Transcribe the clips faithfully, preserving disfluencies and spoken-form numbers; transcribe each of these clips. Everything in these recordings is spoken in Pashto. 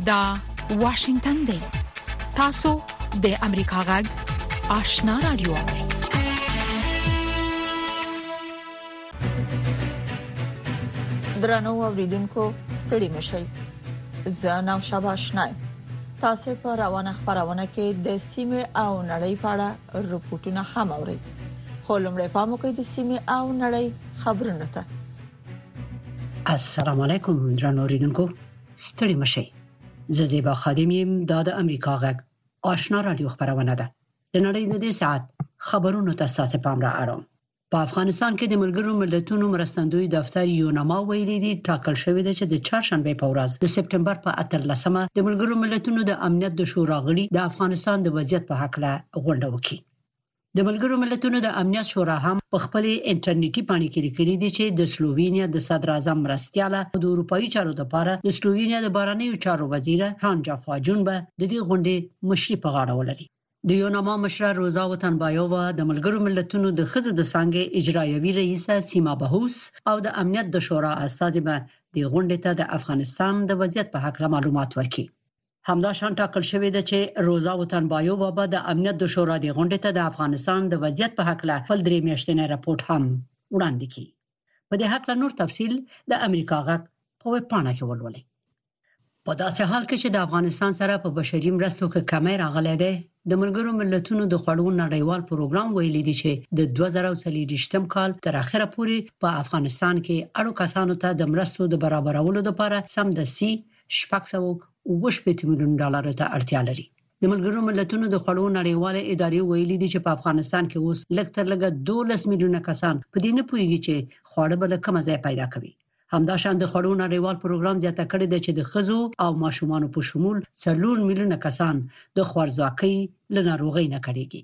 دا واشنگتن دی. تاسو د امریکا غږ آشنا رادیو. درنو اوریدونکو ستړي مشئ. زه نو شاباشنای. تاسو په روانه خبرونه کې د سیمه او نړۍ په اړه رپورټونه هم اورئ. خو لمړی پام وکړئ د سیمه او نړۍ خبرونه ته. السلام علیکم درنو اوریدونکو ستړي مشئ. زه زیبا خادم یم د امریکا غږ آشنا رادیو خبرونه ده. د نړۍ د دې ساعت خبرونو ته تاسو پام را اړوم. په افغانستان کې د ملګرو ملتونو مرستندوی دفتر یوناما ویلي دی ټاکل شوی دی چې د چهارشنبه په ورځ د سپټمبر په اتلسمه د ملګرو ملتونو د امنیت د شورا غړي د افغانستان د وضعیت په حق له غونډه وکړي. د ملګرو ملتونو د امنیت شورا هم په خپل انټرنیټي پاڼې کې لیکلي دي چې د سلووینیا د صدر اعظم مرستیاله د اروپאי چارو لپاره د سلووینیا د بهرنیو چارو وزیر هانجا فاجون به د دې غونډې مشري په غاړه ولري. د یوناما مشره روزا وطنبایووا د ملګرو ملتونو د خزو د څنګه اجرایوي رئیسه سیما بهوس او د امنیت د شورا استازي به د غونډې ته د افغانستان د وضعیت په حق معلومات ورکړي. همدا شان ټاکل شوی دی چې روزا وطنبایووا به د امنیت د شورا د غونډې ته د افغانستان د وضعیت په حق له فل درې میاشتنی راپورټ هم وړاندې کړي. په دې حق له نور تفصیل د امریکا غږ په ویب پاڼه کې ولولئ. په داسې حال کې چې د افغانستان سره په بشري مرستو کې کمی راغلی دی، د ملګرو ملتونو د خوړو نړیوال پروګرام ویلي دی چې د دوه زره څلوېښتم کال تر اخره پورې په افغانستان کې اړو کسانو ته د مرستو د برابرولو لپاره سمدستي شپږ سوه اوه شپږ میلیون ډالر ته اړتیا لري. د ملګرو ملتونو د خوړو نړیواله ادارې ویلي دي چې په افغانستان کې اوس لږ تر لږه دولس میلیونه کسان په دې نه پوهیږي چې خواړه به له کومه ځای پیدا کوي. همدا شان د خوړو نړیوال پروګرام زیاته کړې ده چې د ښځو او ماشومانو په شمول څلور میلیونه کسان د خوارځواکۍ له ناروغۍ نه کړيږي.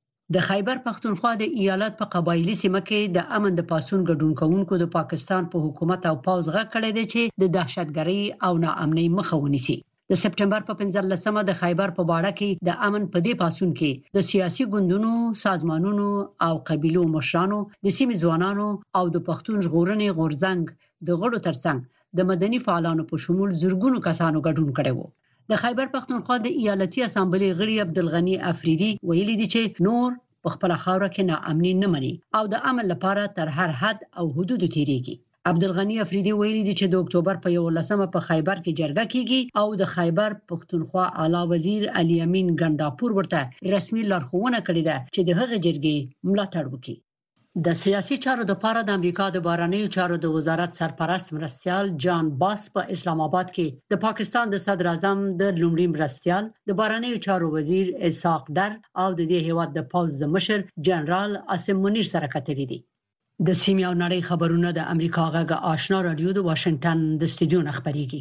د خیبر پختونخوا د ایالت په قبایلی سیمه کې د امن د پاسون ګډون کوونکو د پاکستان په حکومت او پوز غږ کړی دی چې د دهشتګرۍ او ناامنۍ مخه ونیسي. د سپټمبر په پنځلسمه د خیبر په باړه کې د امن په دې پاسون کې د سیاسي ګوندونو، سازمانونو او قبيلو مشرانو، د سیمې ځوانانو او د پښتون ژغورنې غورځنګ د غړو ترڅنګ د مدني فعالانو په شمول زرګونو کسانو ګډون کړی وو. د خیبر پختونخوا د ایالتي اسامبلې غړي عبدالغنی افریدي ویلي دي چې نور په خپل خاوره کې ناامني نه مني او د امن لپاره تر هر حد او حدود تیریږي. عبدالغنی افریدي ویلي دي چې د اکتوبر په یولسمه په خیبر کې جرګه کیږي او د خیبر پختونخوا اعلی وزیر علي امین ګنداپور ورته رسمي لارښوونه کړې ده چې د هغې جرګې ملاتړ وکړي. د سیاسي چارو د لپاره د امریکا د بهرنیو چارو د وزارت سرپرست مرستیال جان باس په اسلام آباد کې د پاکستان د صدر اعظم د لومړي مرستیال د بهرنیو چارو وزیر اسحاق در او د دې هیواد د پوز د مشر جنرال عاصم منیر سره کتلي دي. د سیمې او نړۍ خبرونه د امریکا غږ آشنا رادیو د واشنگټن د استودیو خبريږي.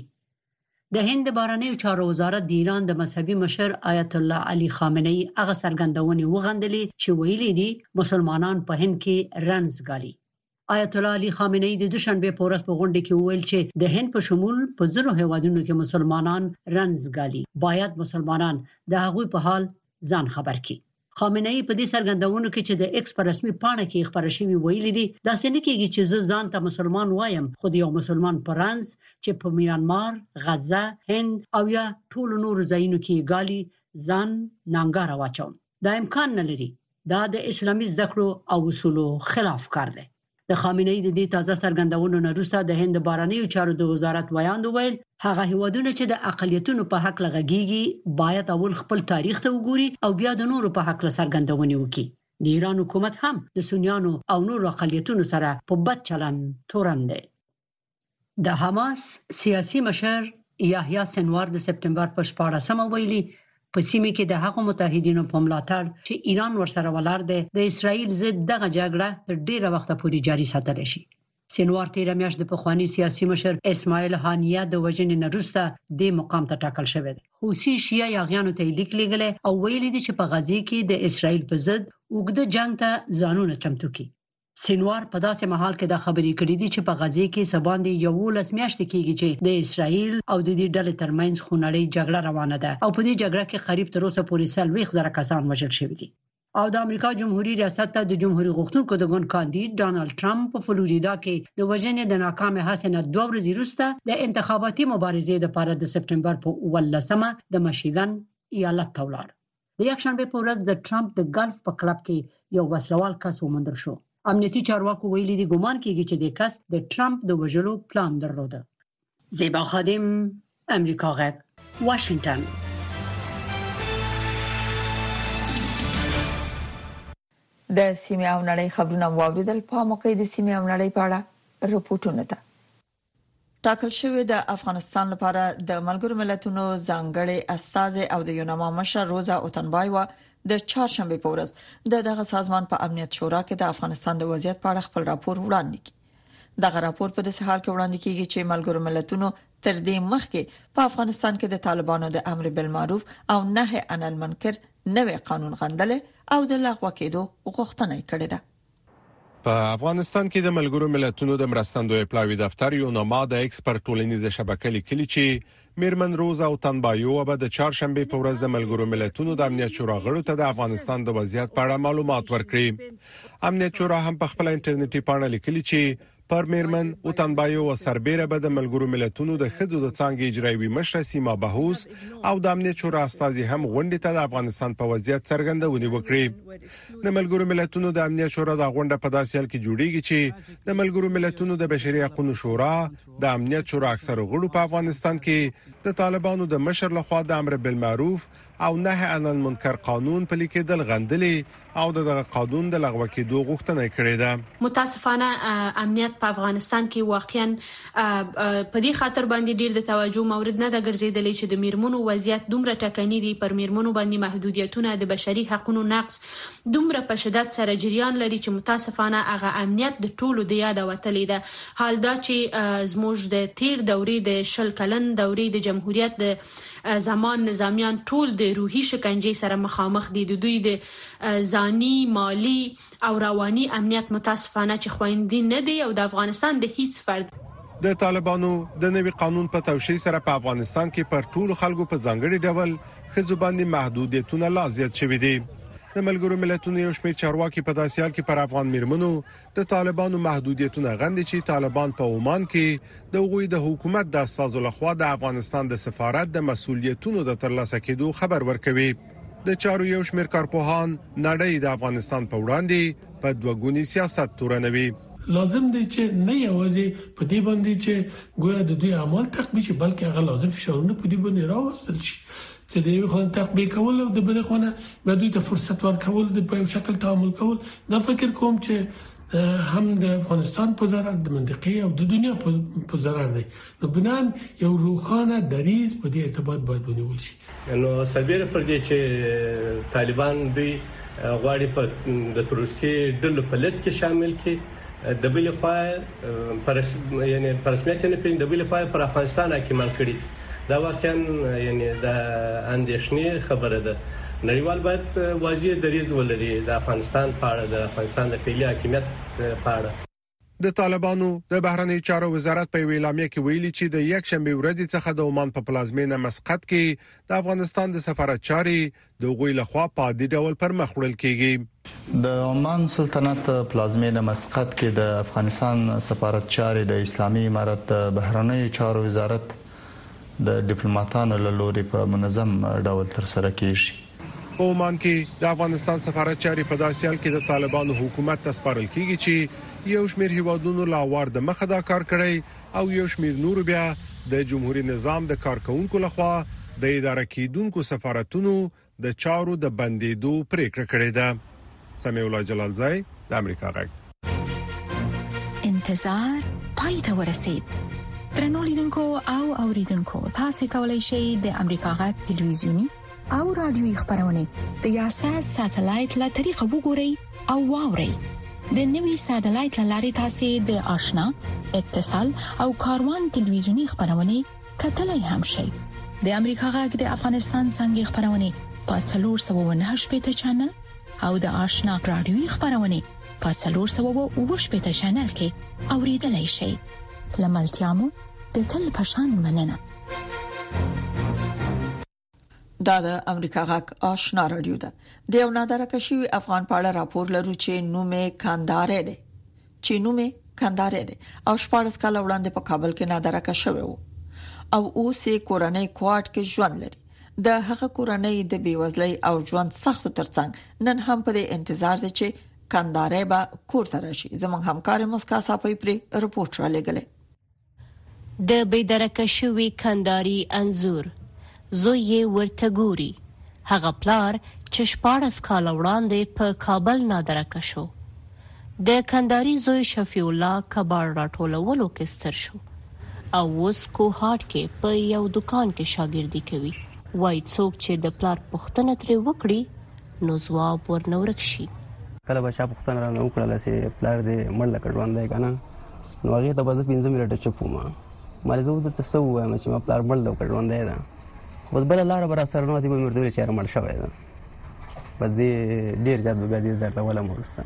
د هند بهرنیو چارو وزارت د ایران د مذهبي مشر آیت الله علي خامنه‌ای هغه څرګندونې وغندلې چې ویلي دي مسلمانان په هند کې رنځ ګالي. آیت الله علي خامنه‌ای د دوشنبه په ورځ په غونډه کې ویل چې د هند په شمول په زرو هیوادونو کې مسلمانان رنځ ګالي، باید مسلمانان د هغوی په حال ځان خبر کړي. خامنه‌ای په دې څرګندونو کې چې د ایکس پر رسمي پاڼه کې خبره شوی ویلي دي داسې نه کېږي چې زه ځان ته مسلمان وایم، خو یو مسلمان پرانځ چې په میانمار، غزه، هند او یا ټول نور ځایونو کې ګالي ځان نانګاره واچوم. دا امکان نه لري. دا د اسلامي زده کړو او اصولو خلاف کار دی. د خامنه‌ای د دې تازه څرګندونو نه وروسته د هند بهرنیو چارو د وزارت ویاند ویل هغه هیوادونه چې د اقلیتونو په حق لغږیږي باید اول خپل تاریخ ته وګوري او بیا د نورو په حق څرګندونې وکړي. د ایران حکومت هم د سنیانو او نورو اقلیتونو سره په بد چلن تورن دی. د حماس سیاسي مشر یحیی سنوار د سپټمبر په شپاړسمه ویلي په سیمه کې د هغو متحدینو په ملاتړ چې ایران ورسره ولاړ دی د اسرایل ضد دغه جګړه تر ډیره وخت پورې جاري ساتل شي. سنوار تیر میاشت د پخوانی سیاسي مشر اسماعیل هانیه د وژنې نه وروسته د مقام ته ټاکل شوی دی. حوثي شیعه یاغیانو ته لیک لېږلی او ویلي دي چې په غزه کې د اسرایل په ضد اوږده جنگ ته ځانونه چمتو کړي. سنوار په داسې مهال کې د خبرې کړې دي چې په غزه کې سباندې یولس میاشتې کېږي چې د اسرایل او د دې ډلې ترمنځ خونړۍ جګړه روانه ده او په دې جګړه کې قریب تر اوسه پورې څلوېښت زره کسان وژل شوي دي. او د امریکا جمهوریت ریاست ته د جمهوریت غوښتونکو د ګوند کاندید ډانلډ ټرمپ په فلوریدا کې د وژنې د ناکامه حسنه دوه ورځې وروسته د انتخاباتي مبارزې لپاره د سپټمبر په ولسمه د مشیګن ایالت ته ولاړ. د یکشنبه په ورځ د ټرمپ د ګالف په کلب کې یو وسلوال کس وموندل شو. امنیتي چارواکو ویلي دي ګومان کیږي چې د کس د ټرمپ د وژلو پلان درلوده. زیبا خادم، امریکا غږ، واشنگټن. د سیمه او نړۍ خبرونه واوریدل. په موقع د سیمه او نړۍ په اړه رپورټونه ده. ټاکل شوی د افغانستان لپاره د ملګرو ملتونو ځانګړي استازي او د یوناما مشر روزا اوتنبایوا د چهارشنبه په ورځ د دغه سازمان په امنیت شورا کې د افغانستان د وضعیت په اړه خپل راپور وړاندې کړ. دغه راپور په داسې حال کې وړاندې کیږي چې ملګرو ملتونو تر دې مخکې په افغانستان کې د طالبانو د امر بالمعروف او نهي عن المنکر نوې قانون غندل او د لغوه کېدو غوښتنه کړې ده. په افغانستان کې د ملګرو ملتونو د مرستندوی پلاوی دفتر یوناما د ایکسپرت ټولنیزه شبکې لیکلي چې میرمن روزا اوتنبایوا به د چهارشنبه په ورځ د ملګرو ملتونو د امنیت شورا غړو ته د افغانستان د وضعیت په اړه معلومات ورکړي. امنیت شورا هم په خپل انټرنیټي پاڼه لیکلي چې پر میرمن اوتنبایوا سربېره به د ملګرو ملتونو د خځو د څنګه اجرایوي مشر سیما بهوس او د امنیت شورا استازي هم غونډه ته د افغانستان په وضعیت څرګندونه وکړي. د ملګرو ملتونو د امنیت شورا د غونډه په داسې حال کې جوړیږي چې د ملګرو ملتونو د بشري حقوقو شورا د امنیت شورا اکثر غړو په افغانستان کې د طالبانو د مشر لخوا د امر بالمعروف او نهي عن المنکر قانون په لیکدل غندلې او دغه قانون د لغوه کېدو غوښتنه کړې ده. متاسفانه امنیت په افغانستان کې واقعا په دې خاطر باندې ډیر د توجه مورد نه د ګرځیدلې چې د میرمنو وضعیت دومره ټکنی دي، پر میرمنو باندې محدودیتونه د بشري حقوقو نقض دومره په شدت سره جریان لري چې متاسفانه هغه امنیت د ټولو د یاد وتلې ده. حال دا چې زموږ د تیر دورې د شل کلن دورې د جمهوریت د زمان نظامیان ټول د روحي شکنجې سره مخامخ دي. د دوی د ځاني، مالی او رواني امنیت متاسفانه چې خوندي نه دی او د افغانستان د هیڅ فرد. د طالبانو د نوي قانون په توشیح سره په افغانستان کې پر ټولو خلکو په ځانګړي ډول خځو باندې محدودیتونه لا زیات شوي دي. د ملګرو ملتونو یو شمېر چارواکي په داسې حال کې پر افغان میرمنو د طالبانو محدودیتونه غندي چې طالبان په عمان کې د غوی د حکومت د اساسو لخوا د افغانستان د سفارت د مسؤلیتونو د ترلاسه کېدو خبر ورکوي. د چارو یو شمېر کارپوهان نړۍ د افغانستان په وړاندې په دوګونی سیاست تورنوي. لازم دی چې نه یوازې په دې باندې چې ګویا د دوی اعمال تقبیه شي، بلکې هغه لازم فشارونه په دې باندې راوستل شي چې د یو خلک تطبیق کول او د بل خونه به دوی ته فرصت ورکول د په شکل تعامل کول. دا فکر کوم چې هم د افغانستان په ضرر د منطقې او د دنیا په ضرر دی. نو بنان یو روخانه دریز په دې ارتباط باید ونیول شي. نو سربېره پر دې چې طالبان دوی غواړي په د تروریستي ډلو په لیست کې شامل کړي، د بل خوا پر یعنی پر رسمیت نه پیژني، د بل خوا پر افغانستان حکومت کړي. دا واقعا یعنی د اندېښنې خبره ده. نړیوال باید واضح دریځ ولري د افغانستان په اړه، د افغانستان د فعلي حاکمیت په اړه. د طالبانو د بهرنی چارو وزارت په اعلامیه کې ویلي چې د یک شنبه ورځ څخه د عمان په پلازمینه مسقط کې د افغانستان د سفارت چارې د غوی لخوا په عادي ډول پر مخ وړل کیږي. د عمان سلطنت پلازمینه مسقط کې د افغانستان سفارت چارې د اسلامي امارت د بهرنی چارو وزارت د ډیپلوماټانو له لوري په منظم ډول تر سره کیږي. په عمان کې د افغانستان سفارت چارې په داسې حال کې د طالبانو حکومت ته سپارل کیږي چې یو شمېر هیوادونو لا وار د مخه دا کار کړی او یو شمېر نور بیا د جمهوریت نظام د کارکونکو لخوا د اداره کیدونکو سفارتونو د چارو د بندیدو پریکړه کړې ده. سمیع الله جلالزای، د امریکا غږ. انتظار پای ته ورسید. درنو لیدونکو او اوریدونکو، تاسو کولی شئ د امریکا غږ ټلویزیونی او رادیوي خبرونه د یاشر ساتلایت له طریقو وګورئ او واورئ. د نوي ساتلایت لارې تاسو د آشنا، اتصال او کاروان ټلویزیونی خبرونه کتلای هم شئ. د امریکا غږ د افغانستان څنګه خبرونه په څلور سوه او نهه شپږ چنل او د آشنا رادیوي خبرونه په څلور سوه او اووه شپږ چنل کې اوریدلای شئ. لملتيامو د تل پشان مننه. دا د امریکا غاک آشنا رادیو ده. د یو نادره شوی افغان پاړه راپور لرو چې نومه کاندارې ده چې نومه کاندارې ده او شپږ کال وړاندې په کابل کې نادره شوی وو او اوس یې کورنۍ کوارټ کې ژوند لري. د هغه کورنۍ د بیوزلۍ او ژوند سخت ترڅنګ نن هم په انتظار دي چې کاندارې به کور ته راشي. زموږ همکار مسکا صاحب پرې رپورټ را لګلې. د بيدرکه شوی کانداري انزور زوی ورته ګوري. هغه پلار چې شپاړس کال وړاندې په کابل نادرکه شو. د کانداري زوی شفیع الله کباړ راټولولو کې ستر شو او اوس کوهاټ کې په یو دکان کې شاګردي کوي. وای څوک چې د پلار پوښتنه ترې وکړي نو ځواب ورنورک شي. کله به شا پوښتنه را نو کړل چې پلار دې مړ لکړ باندې کنه نو هغه ته به پنځه منټه چپوما مالې زه ته څه وایم چې ما پلار مړ لکړ باندې دا بس بل لار بر سره نو دی به مرده چې مړ شوی دا بس دې ډیر ځات به دې درته ولا مرسته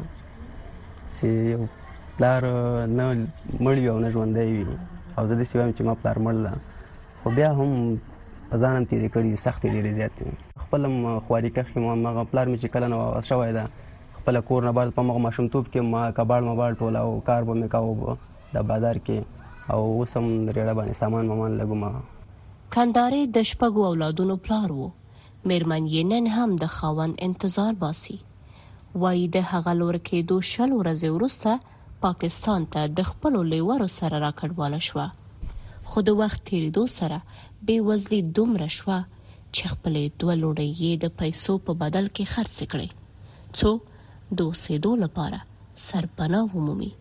چې یو پلار نه مړ یو نه ژوندې وي او زه دې سوام چې ما پلار مړ لا خو بیا هم ځانم تیرې کړې سخت ډیره زیات خپل خواري کې ما ما پلار مې چې کله نو شوی دا خپل کور نه بعد په مغه ماشومتوب کې ما کباړ مباړ ټولا او کار به مې کاوه د بازار کې او وسم ریړه باندې سامان ممان لګوم. کانداري د شپږو اولادونو پلار وو. میرمن یې نن هم د خاون انتظار باسي. وای د هغه لور کې دو شل ورځې وروسته پاکستان ته د خپل لیورو سره راکړواله شو. خو د وخت تیریدو سره بې وزلي دومره شو چې خپل دوه لوړې د پیسو په بدل کې خرڅ کړي څو دوسېدو لپاره سرپناه ومومي.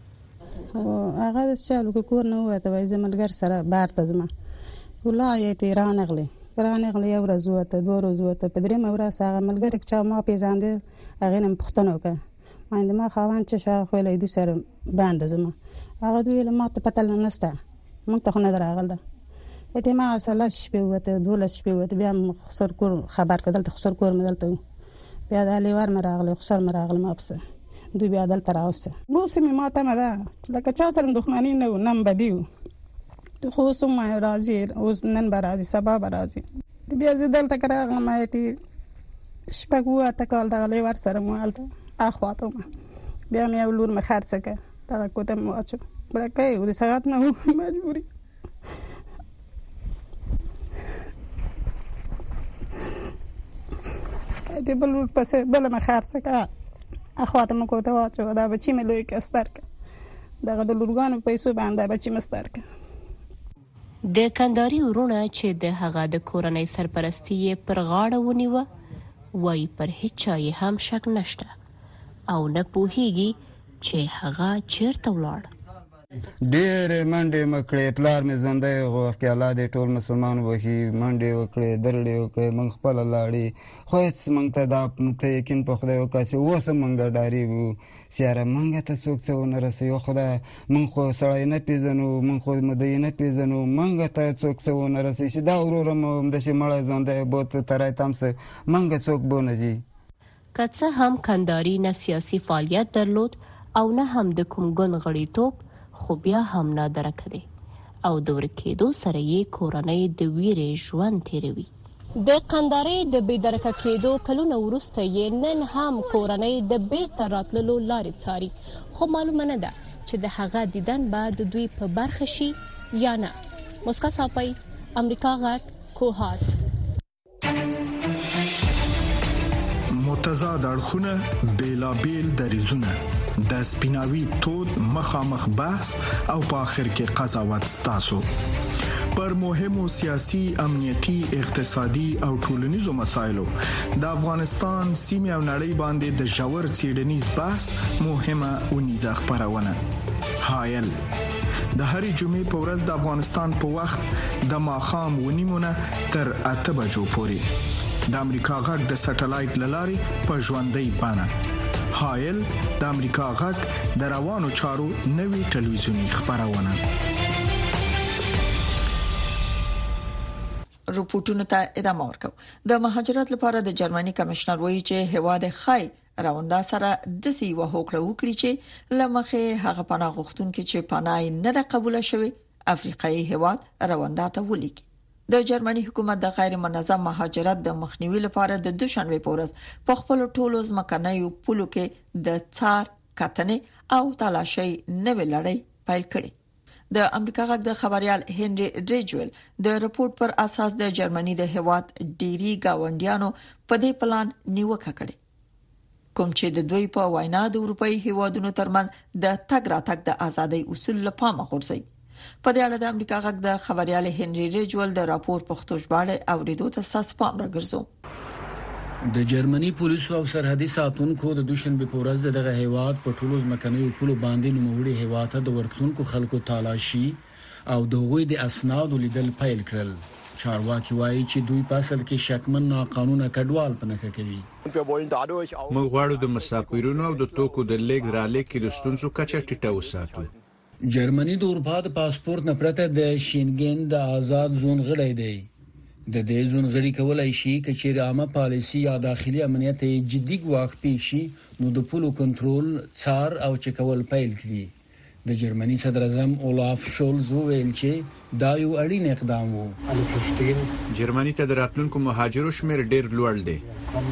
هغه د چالو کور نه وته وای زملګر سره بار ته زما ولایت ایران غلي ایران غلي یو ورځ وته دوه ورځې وته په درې مورا ساغه ملګر چې ما پیژاندل هغه نن پښتنو کې ماینده ما خوان چې شاه خو له دې سره باندې زما هغه دوی له ما ته پته نشته مونږ ته نه دراغله اته ما اصله شپه وته دوله شپه وته بیا خسر کور خبر کدل ته خسر کور مدلته بیا د لیوار مراغله خسر مراغله ما بس دوی بیا دل تراوسه نو سمې ما ته مده لکه چا سره دښمنی نه نم بدیو ته خو سم ما راځي اوس نن به راځي سبا به راځي بیا زه دلته کراغله ما ته شپږ وته کال د لیوار سره مالته اخواته ما بیا مې ولور مې خرڅه کړه تا کوته مو اچو بلکې و دې ساعت نه مجبوري دې بل پسې بل ما خرڅه کړه اخواته مو کوته واچو دا بچی مې لوی کستر ک دغه د لورګانو پیسو باندې بچی مستر ک. د کانداري ورونه چې د هغه د کورنۍ سرپرستی پر غاړه ونیوه وای پر هیڅ یې هم شک نشته او نه پوهیږي چې هغه چیرته ولاړ. ډېر منډې مکړې پلار مې زنده غو خیالات ټول مسلمان وهي منډې وکړې درړې وکړې موږ خپل لاړې خو هیڅ موږ ته دا ته یقین په خدای وکاسي اوس موږ ډاري وو سیاره موږ ته څوک څه ونه رسوي خدای موږ خو سړی نه پیژنو موږ خو مدعي نه پیژنو موږ ته څوک څه ونه رسوي چې دا ورور مو همداسې مړی ژوندی بوت ترای تمسه موږ څوک به نه ځي. که څه هم کانداري نه سیاسي فعالیت درلود او نه هم د کوم ګوند غړیتوب خو بیا هم نادره کړي او د ورکېدو سره یې کورنۍ د ویرې ژوند تیروي. د کانداري د بېدرکه کېدو کلونه وروسته یې نن هم کورنۍ د بیرته راتللو لارې څاري خو معلومه نه ده چې د هغه دیدن به د دوی په برخه شي یا نه. مسکا صاحب امریکا غاک کوهات. متضاد اړخونه بیلابیل دریزونه د سپیناوي تود مخامخ بحث او په اخر کې قضاوت ستاسو پر مهمو سیاسي امنیتي اقتصادي او ټولنیزو مسایلو د افغانستان سیمه او نړۍ باندې د ژور څېړنیز بحث مهمه ونیزه خبرونه هایل د هرې جمعې په ورځ د افغانستان په وخت د ماښام ونیمونه تر اته بجو پورې د امریکا غږ د سټلایټ لارې په ژوندۍ بڼه هایل د امریکا غږ د روانو چارو نوي ټلویزیونی خبرونه. رپورټونو ته ادامه ورکو. د مهاجرت لپاره د جرمني کمشنر وایي چې هواد خای راوندا سره د سی و هوکړه وکړي چې لمخه هغه پناه غوښتونکو چې پناه نه ده قبول شوی افریقایي هواد راوندا ته ولیکي. د جرمني حکومت د غیر منظم مهاجرت د مخنیوي لپاره د دوشنبه په ورځ په خپل ټولو ځمکنیو پولو کې د څار کتنې او تلاشي نوې لړۍ پیل کړې. د امریکا غږ د خبريال هنري ریجول د رپورت پر اساس د جرمني د هواد ډيري گاونډیانو په دې پلان نیوکه کړې، کوم چې د دوی په وینا د اروپאי هیوادونو ترمنځ د تګ راتګ د ازادۍ اصول لپاره غورځي. په دې اړه د امریکا غږ د خبريال هنري ریجول د راپور پښتو ژباړه اوریدو ته تاسو پام راګرځو. د جرمني پولیسو او سرحدي ساتونکو د دوشنبه په ورځ دغه هیواد په ټولو ځمکنیو پولو باندې نوموړي هیواد ته د ورتلونکو خلکو تالاشي او د هغوی د اسنادو لیدل پیل کړل. چارواکي وایي چې دوی په اصل کې شکمن ناقانونه کډوال پنهخه کوي. موږ غواړو د مسافرونو او د توکو د لیږد رالېږد کې د ستونزو کچه ټیټه وساتو. جرمني د اروپا د پاسپورت نه پرته د شینګن د آزاد زون غړی دی. د دې زون غړي کولای شي چې عامه پالیسي یا داخلي امنیت جدي ګواښ پیشي نو د پولو کنټرول څار او چکول پیل کړي. د جرمني صدر اعظم اولاف شولز وویل چې دا یو اړین اقدام وو. جرمني ته د راتلونکو مهاجرو شمېر ډېر لوړ دی.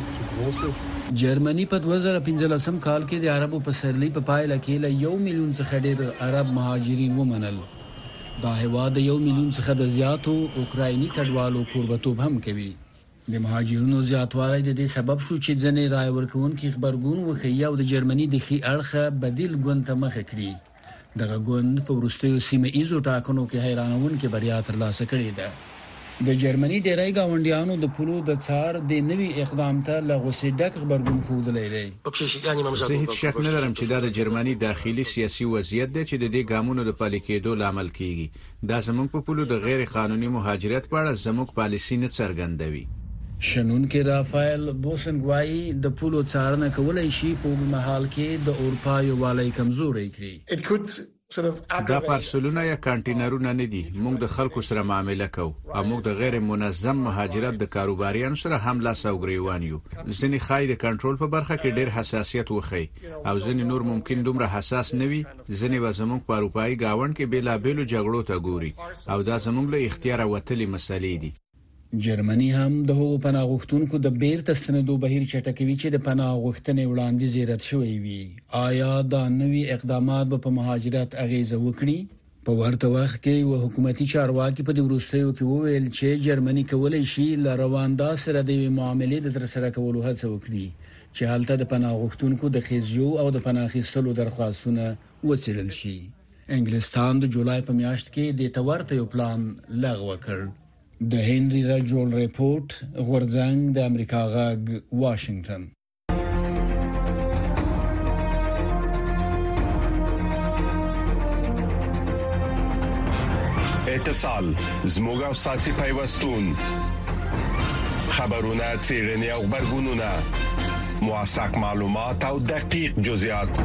جرمني په دوه زره پنځلسم کال کې د عربو پسرلي په پایله کې له یو میلیون څخه ډېر عرب مهاجرین ومنل. دا هیواد د یو میلیون څخه د زیاتو اوکرایني کډوالو کوربتوب هم کوي. د مهاجرینو زیاتوالی د دې سبب شو چې ځینې رای ورکوونکي خبرګون وښیي او د جرمني د ښي اړخه بدیل ګوند ته مخه کړي. دغه ګوند په وروستیو سیمه ایزو ټاکنو کې حیرانونکې بریا ترلاسه کړې ده. د جرمني ډیری گاونډیانو د پولو د څار د نوي اقدام ته لغوسي ډک خبرګون خوندلې دی. زه هیڅ شک نه لرم چې دا د جرمني داخلي سیاسي وضعیت دی چې د دې ګامونو د پلي کېدو لامل کیږي. دا زموږ په پولو د غیر قانوني مهاجرت په اړه زموږ پالیسي نه څرګندوي. شنونکي رافایل بوسنګوای د پولو څارنه کولای شي په مهال کې د اروپا یووالی کمزوري کړي. دا پارسلونه یا کانټینرونه نه دي. موږ د خلکو سره معامله کوو او موږ د غیر منظم مهاجرت د کاروباریانو سره هم لاس او ګریوان یو. ځینې خای د کنټرول په برخه کې ډېر حساسیت وخی او ځینې نور ممکن دومره حساس نه وي. ځینې به زموږ په اروپאי گاوند کې بېلابېلو جګړو ته ګوري او دا زموږ له اختیاره وتلې مسلې دي. جرمني هم د هغو پناه غوښتونکو د بیرته ستنېدو بهیر چټکوي چې د پناه غوښتنې وړاندیز رد شوی وي. آیا دا نوي اقدامات به په مهاجرت اغیزه وکړي؟ په ورته وخت کې یو حکومتي چارواکي په دې وروستیو کې وویل چې جرمني کولای شي له رواندا سره د معاملې د ترسره کولو هڅه وکړي چې هلته د پناه غوښتونکو د خېزیو او د پناه اخیستلو درخواستونه وڅېړل شي. انګلستان د جولای په میاشت کې د تورته یو پلان لغوه کړ. د هنري ریجول ریپورت غورځنګ د امریکا غږ واشنگټن. اتصال زموږ او ساسي پیوستون خبرونه چیرنی او خبرګونونه موثق معلومات او دقیق جزئیات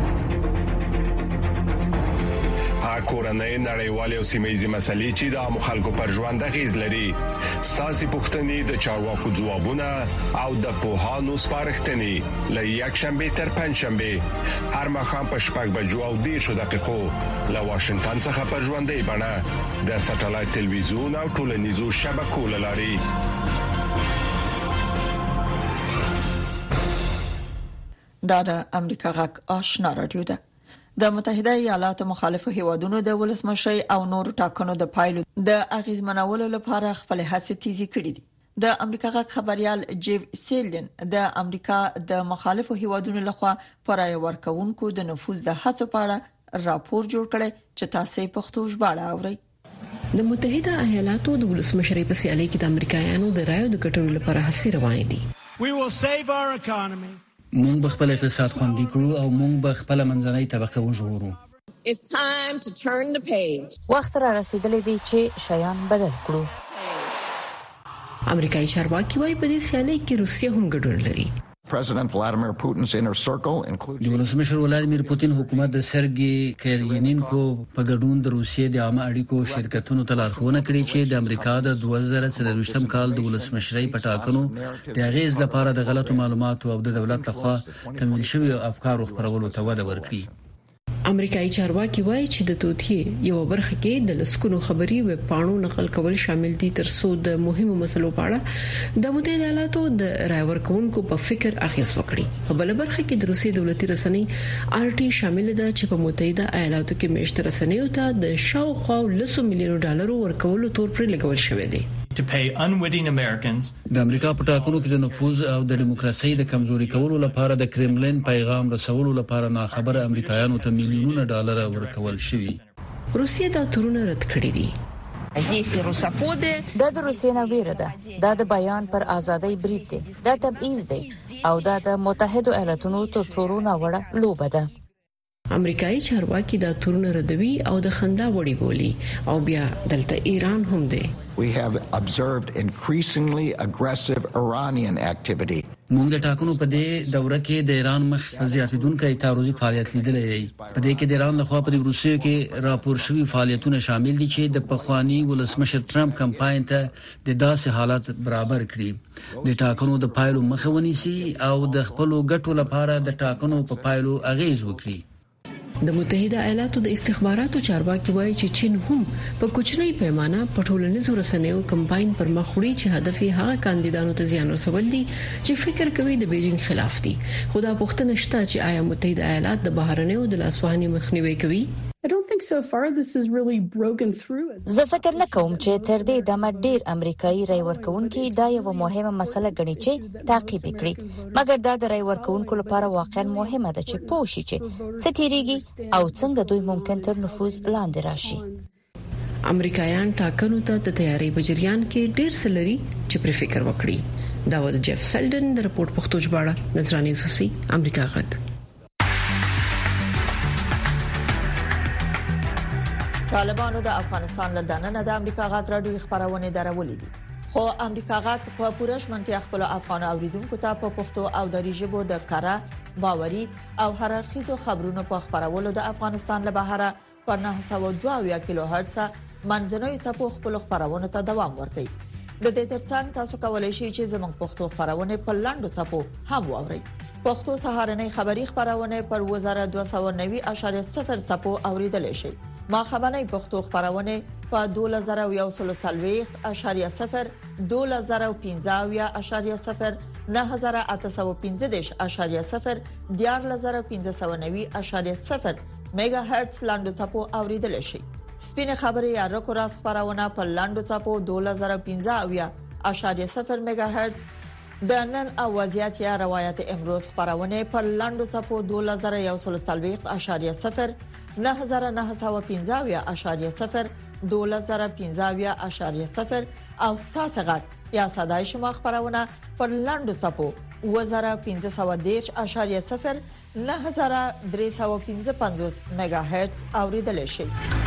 کورنۍ نړیوالې او سیمه‌یزې مسلې چې د عام خلکو پر ژوند اغیز لري. ساسي پوښتنې د چارواکو ځوابونه او د پوهانو سپارښتنې له یک شنبه تر پنځ شنبه هر مخام په شپږ بجو او دېرش دقیقو له واشنگټن څخه پر ژوندۍ بڼه د ساتلایت ټلویزیون او ټولنیزو شبکو له لارې. دا د امریکا غږ آشنا رادیو ده. د متحده ایالاتو مخالفو هیوادونو د ولسمشي او نور ټاکنو د پایلو د اغیزمنولو لپاره خپل هڅې تیزی کړې دي. د امریکا غږ خبريال جيف سیلین د امریکا د مخالفو هیوادونو لخوا پرای ورکوونکو د نفوذ د هڅو په اړه راپور جوړ کړي چې تاسو په پښتو ژباړه اورئ. د متحده ایالاتو د ولسمشي په سیالۍ کې د امریکایانو د رایو د ګټلو لپاره هڅې روانې دي. We will save our economy. مونږ به خپل اقتصاد خوندي کړو او مونږ به خپل منځنۍ طبقه وژغورو. It's time to turn the page. وخت را رسیدلی دی چې شیان بدل کړو. امریکایي چارواکي وايي په دې سیالۍ کې روسیه هم ګډون لري. President Vladimir Putin's inner circle includes د ولسمشر ولادیمیر پوتین حکومت د سرګي کریینینکو په ګډون د روسیې د عامه اړیکو شرکتونو ته لارښوونه کړې چې د امریکا د دوه زره څلوېښتم کال د ولسمشرۍ په ټاکنو د اغیز لپاره د غلطو معلوماتو او د دولت لخوا تمویل شوی افکارو خپرولو ته وده ورکړي. امریکایي چارواکي وایي چې د توطیې یو برخه کې د لسکونو خبري وب پاڼو نقل کول شامل دي تر څو د مهمو مسلو په اړه د متحده ایالاتو د رای ورکوونکو په فکر اخیس وکړي. په بل برخه کې د روسي دولتي رسنۍ آر ټي شامل ده چې په متحده ایالاتو کې مشترک رسنیو ته د شاوخوا لسو میلیونو ډالرو ورکولو تور پر لګول شوی دی. to pay unwitting Americans. د امریکا په ټاکنو کې د نفوذ او د دیموکراسي د کمزوري کولو لپاره د کرملین پیغام رسولو لپاره ناخبره امریکایانو ته میلیونونه ډالر ورکول شوي. روسیه دا تورونه رد کړی دي. دا د روسیې نه ویره ده، دا د بیان پر ازادۍ برید دی، دا تبعیض دی او دا د متحده ایالاتونو تر ټولو ناوړه لوبه ده. امریکایي چارواکي دا تورونه ردوي او د خندا وړي بولي او بیا دلته ایران هم دی. We have observed increasingly aggressive Iranian activity. موږ د ټاکنو په دې دوره کې د ایران مخ زیاتیدونکو تعرضي فعالیت لیدلې دی. په دې کې د ایران لخوا په روسیې کې راپور شوی فعالیتونه شامل دي چې د پخوانی ولسمشر ټرمپ کمپاین ته د داسې حالات برابر کړي. د ټاکنو د پایلو مخه ونیسي او د خپل ګټو لپاره د ټاکنو په پایلو اغیز وکړي. د متحده ایالاتو د استخباراتو چارواکي وایي چې چین هم په کوچنۍ پیمانه په ټولنیزو رسنیو کمپاین پر مخ وړي چې هدف یې هغه کاندیدانو ته زیان رسول دي چې فکر کوي د بیجینګ خلاف دي. خدا پوښتنه شته چې آیا متحده ایالات د بهرنیو د لاسوهنې مخنیوي کوي؟ I don't think so far this is really broken through. زه فکر نه کوم چې تر دې دمه ډیر امریکایي رای ورکوونکي دا یو مهمه مسله ګڼي چې تعقیب کړي، مګر دا د رای ورکوونکو لپاره واقعا مهمه ده چې پوه شي چې څه تیریږي او څنګه دوی ممکن تر نفوذ لاندې راشي. امریکایان ټاکنو ته د تیاری په جریان کې ډیر سلري چې پر فکر وکړي. دا و د جيف سلډن د رپورت پښتو ژباړه نظرانه یوسفزي امریکا غږ. طالبانو د افغانستان له دننه د امریکا غږ راډیو خبرونه درولې دي، خو امریکا غږ په پوره شمنتیا خپل افغان اوریدونکو ته په پښتو او دری ژبه د کارا باوري او هررخیزو خبرونو په خبرولو د افغانستان له بهره پر نه سوه دوه اویا کیلو هرتز منځنوي سپو خپل خبرونه ته دوام ورکوي. د دې ترڅنګ تاسو کولای شئ چې زموږ پښتو خبرونه په لاندو سپو هم واورئ. پښتو سهارنۍ خبری خبرونه پر وزارت دوه سوه نوي اعشاریه صفر سپو اوریدل شي. ما خبرنۍ پښتو خبرونه په دوه زره یو سل څلوېښت اعشاریه صفر، دوه زره پنځه اعشاریه صفر، نه زره اته سوه پنځه دېرش اعشاریه صفر، دیارلس زره پنځه سوه نوي اعشاریه صفر میگا هرتز لاندو چپو اوریدل شي. سپینه خبري یا رکو راست خبرونه په لاندو چپو دوه زره پنځه اعشاریه صفر میگا هرتز، د نن او وضعیت یا روایت امروز خبرونه په لاندو چپو دوه زره یو سل څلوېښت اعشاریه صفر، نه زره نه سوه پنځه اعشاریه صفر، دوه زره پنځه اعشاریه صفر او ستاسو غږ یا صداي شما خبرونه پر لاندو چپو اوه زره پنځه سوه دېرش اعشاریه صفر، نه زره درې سوه پنځه پنځوس میگا هرتز اوریدل شي.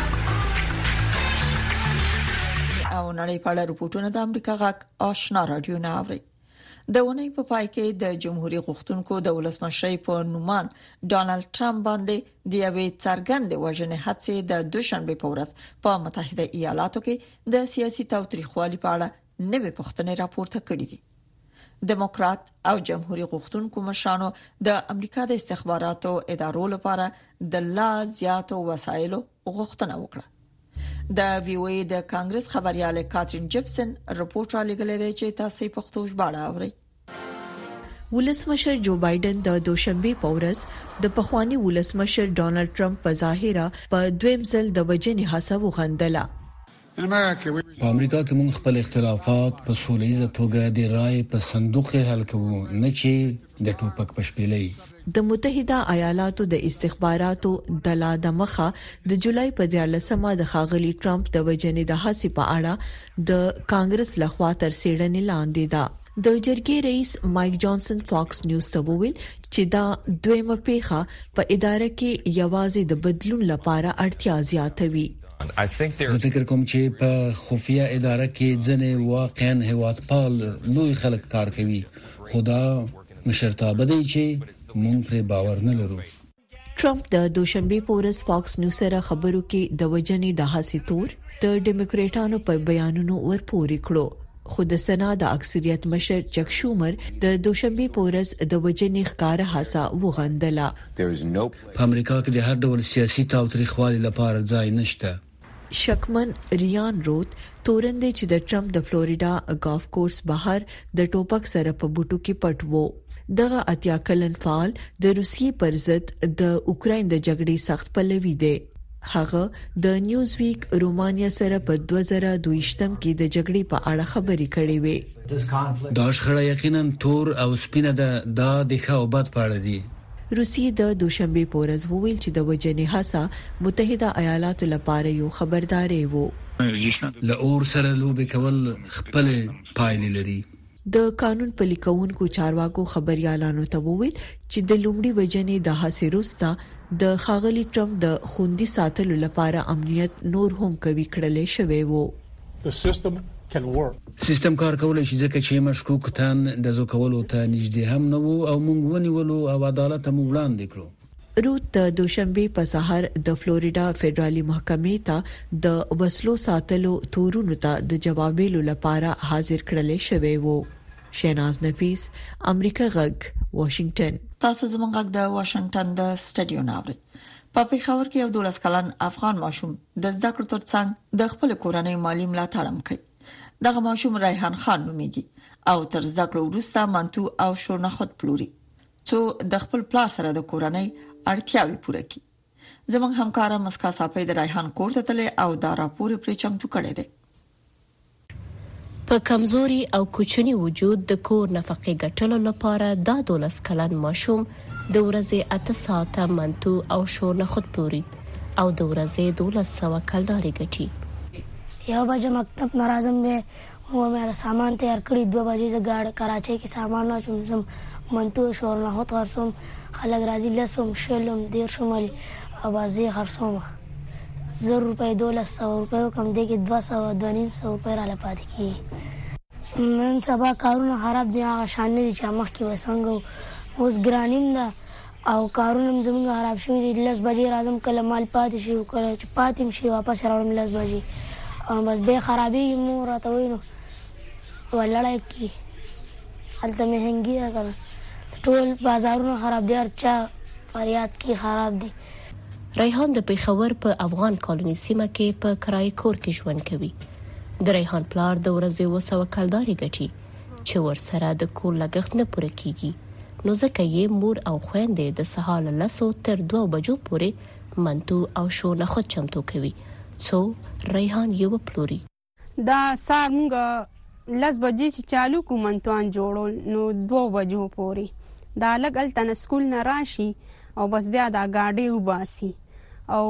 او نړۍ په اړه رپورټونه د امریکا غږ آشنا رادیو نه اوري. د ونې په پای کې د جمهوریت غوښتونکو د ولسمشر په نومان ډانلډ ټرمپ باندې د یوې څرګندې وژنې هڅې د دوشنبه په ورځ په متحده ایالاتو کې د سیاسي تاوتریخوالي په اړه نوې پوښتنې راپورته کړې دي. دموکرات او جمهوریت غوښتونکو مشرانو د امریکا د استخباراتو ادارو لپاره د لا زیاتو وسایلو غوښتنه وکړه. د وی او ای د کانګرس خبريال کاترین جیپسن رپورټ را لګلې دی چې تاسو په پښتو ژباړه اورئ. ولسمشر جو بایدن د دوشنبه په ورځ د پخوانی ولسمشر ډانلډ ټرمپ په ظاهره په دویم ځل د وجنې حساب وغندله. په امریکا کې موږ خپل اختلافات په سولهییزه توګه د رای په صندوق کې حل کوو، نه چې د ټوپک په شپېلې. د متحده ایالاتو د استخباراتو د لا د مخه د جولای په دیارلسمه د خاغلی ټرمپ د وجنې د حساب په اړه د کانګرس لخوا تر سیړنې لاندې ده. د جرګې رئیس مایک جانسن فاکس نیوز ته وویل چې دا دویمه پیښه په اداره کې یوازې د بدلون لپاره اړتیا زیاتوي. زه فکر کوم چې په خفیه اداره کې ځنې واقعا هیوادپال لوی خلک کار کوي، خدا مشرتابه دی چې مونږ پر باور نه لرو. ټرمپ د دوشنبه په ورځ فاکس نیوز سره خبرو کې د وجنې د حساسیت تور د ډیموکریټانو پر بیانونو ورپورې کړو. خو د سنا د اکثریت مشر چک شومر د دوشنبه پورز د وجنې ښکار حسا وغندله. په امریکا کې د هر ډول سیاسي تاوتریخوالي لپاره ځای نشته. شکمن ریان روت تورندې چې د ټرمپ د فلوریډا گالف کورس بهر د ټوپک سره په بوټو کې پټ وو. دغه اتیا کلن فعال د روسیې پر ضد د اوکرين د جګړې سخت پلوي دی. هغه د نیوز ویک رومانیا سره په دوه زره دوه یم کې د جګړې په اړه خبرې کړې وې. دا شخړه یقینا تور او سپینه ده، دا د ښه او بد په اړه دی. روسیې د دوشنبه پورز وویل چې د وجنې حسا متحده ایالاتو لپاره یو خبرداري وو. له اور سره لوبې کول خپل پایلې لري. د قانون پلي کوونکو چارواکو خبريالانو ته وویل چې د لومړي وجنې د حاصلوستا د خاغلی ټرمپ د خوندي ساتلو لپاره امنیت نور هم کوي کړل شوی وو. سیستم کار کولای شي ځکه چې مشکوک تن د زو کولو ته نږدې هم نه وو او موږ ونیولو او عدالت هم وړاندې کړو. روت د دوشنبه په سحر د فلوریډا فدرالي محکمې ته د وسلو ساتلو تورونو ته د جوابولو لپاره حاضر کړل شوی وو. شیناز نفیس، امریکا غږ، واشنگټن. تاسو زموږ غږ د واشنگټن د سټډیو ناوړي. په پیښور کې یو دولس کلن افغان ماشوم د زده کړو ترڅنګ د خپل کورنۍ مالی ملاتړ هم کوي. دغه ماشوم ریحان خان نومیږي او تر زده کړو وروسته منتو او شورنخود پلوري څو د خپل پلار سره د کورنۍ اړتیاوې پوره کړي. زموږ همکار مسکا صافی د ریحان کور ته تله او دا راپور پرې چمتو کړی دی. په کمزوري او کوچني وجود د کور نفقې ګټلو لپاره دا دولس کلن ماشوم د ورځې اته ساعته منتو او شورنخود پلوري او د ورځې دولس سوه کلداري ګټي. یو بجې مکتب ناراضم دی مور مې سامان تیار کړی. دوه بجې زه ګاډ کراچۍ کې سامان واچوم، زم منتو شورنخود خرڅوم، خلک راځي لسم شلم دیرشم علي او بازي خرڅوم. زر روپۍ دولس سوه روپۍ کم دی کې دوه سوه دوه نیم سوه روپۍ را لپاره کیږي. نن سبا کارونه خراب دي، هغه شان دي چې مخکې وسنګ اوس ګرانیم ده او کارونه زموږ خراب شوي دي. لس بجې راځم کله مال پاتې شي کله چې پاتې شي واپس راوړم لس بجې او بس به خرابې مو راته وینو ولړای کی الته مهنګي راغله ټول بازارونه خراب دي، هرچا فریاد کی خراب دي. ریحان د پیښور په افغان کالونی سیمه کې په کرای کور کې ژوند کوي. د ریحان پلار د ورځې وسوه کلداري ګټي چې ورسره د کور لګښت نه پوره کیږي، نو ځکه یې مور او خويندې د سهار لسو تر دوه بجو پورې منتو او شورنخود چمتو کوي څو ریحان یو پلوري. دا سار مونږ لس بجې چې چالو کو منتوان جوړول نو دوه بجو پورې دا لګ التن سکول نه راشي او بس بیا دا گاډي وباسي او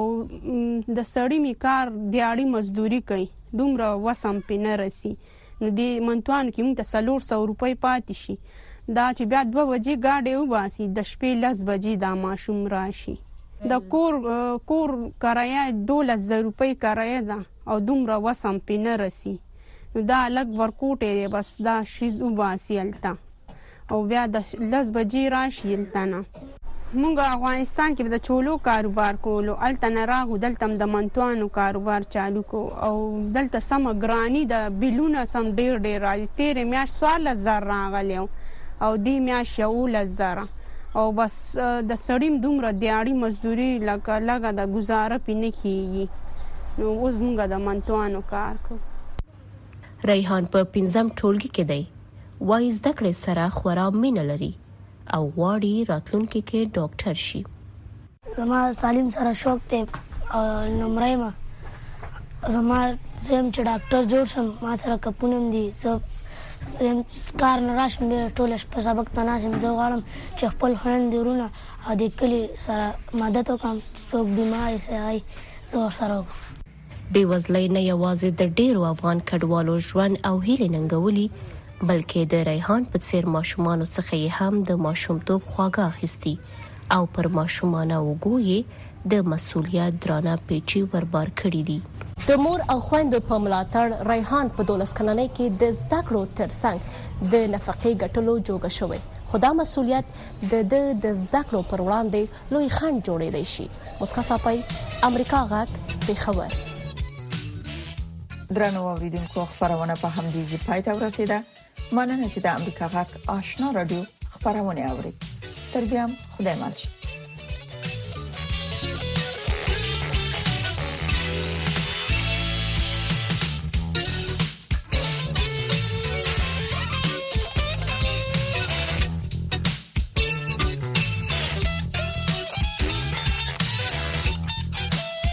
د سړی می کار دیاړي مزدوري کوي، دومره وسم پینه رسی نو دی منتوان کې موږ ته څلور سوه روپۍ پاتې شي. دا چې بیا دوه بجې گاډي وباسي د شپې لس بجې دا ماشوم راشي. د کور کور کرایه دولس زره روپۍ کرایه ده او دومره وسم پینه رسی نو دا لګ ورکوټه بس دا شیز وباسي الته او بیا د لس بجې راشي الته نه. مونږ افغانستان کې د چولو کاروبار کولو، الته نه راغو دلته د منتوانو کاروبار چالو کو او دلته سم ګرانی د بلونه سم ډیر ډیر راځي. تیرې میاشت څوارلس زره راغلی او دې میاشت یولس زره او بس د سړیم دومره دیاړي مزدوري لکه لګه د گزاره پینې کیږي نو اوس موږ د منتوانو کار کوو. ریحان په پنځم ټولګي کې دی، وایي زده کړې سره خورا مینه لري او غواړي راتلونکي کې ډاکټر شي. زما تعلیم سره شوق دی او نمرې ما زما زم چې ډاکټر جوړ شم، ما سره کپونم دي زه کار نه راشم ډېر ټوله شپه سبق ته ناشم. زه غواړم چې خپل خویندې ورونه او د کلي سره مدد وکړم چې څوک بیمار شي زه ورسره وکړم. بېوزلۍ نه یوازې د ډېرو افغان کډوالو ژوند او هیلې ننګولي بلکې د ریحان په څېر ماشومانو څخه یې هم د ماشومتوب خواږه اخیستي او پر ماشومانه اوږو یې د مسؤلیت درانه پیچي وربار کړي دي. د مور او خویندو په ملاتړ ریحان په دولس کلنۍ کې د زده کړو ترڅنګ د نفقې ګټلو جوګه شوی، خو دا مسؤلیت د د د زده کړو پر وړاندې لوی خنډ جوړېدای شي. مسکا صافی، امریکا غږ، پیښور. درنو اوریدونکو خبرونه په همدې ځای ته ورسیده. مننه چې د امریکا غږ آشنا رادیو خبرونه اوري. تر بیا خدای مل.